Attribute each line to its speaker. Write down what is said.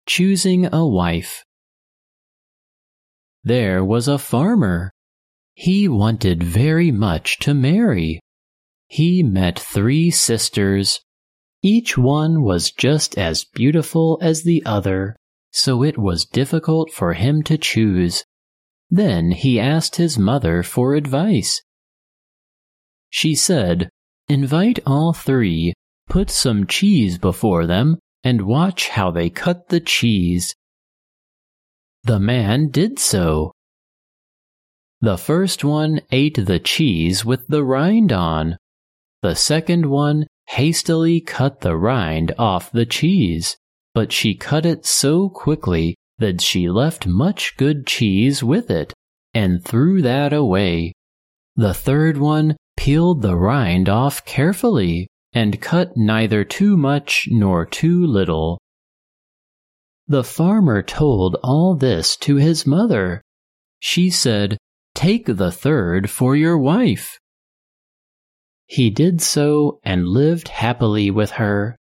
Speaker 1: Choosing a Wife. There was a farmer. He wanted very much to marry. He met 3 sisters. Each one was just as beautiful as the other, so it was difficult for him to choose. Then he asked his mother for advice. She said, "Invite all 3, put some cheese before them, and watch how they cut the cheese." The man did so. The first one ate the cheese with the rind on. The second one hastily cut the rind off the cheese, but she cut it so quickly that she left much good cheese with it, and threw that away. The third one peeled the rind off carefully, and cut neither too much nor too little. The farmer told all this to his mother. She said, "Take the third for your wife." He did so and lived happily with her.